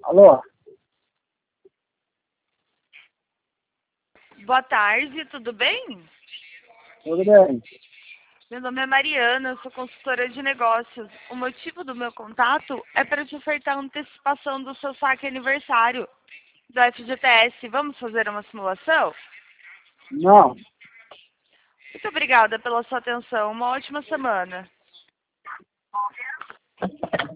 Alô? Boa tarde, tudo bem? Tudo bem? Meu nome é Mariana, eu sou consultora de negócios. O motivo do meu contato é para te ofertar antecipação do seu saque aniversário do FGTS. Vamos fazer uma simulação? Não. Muito obrigada pela sua atenção. Uma ótima semana.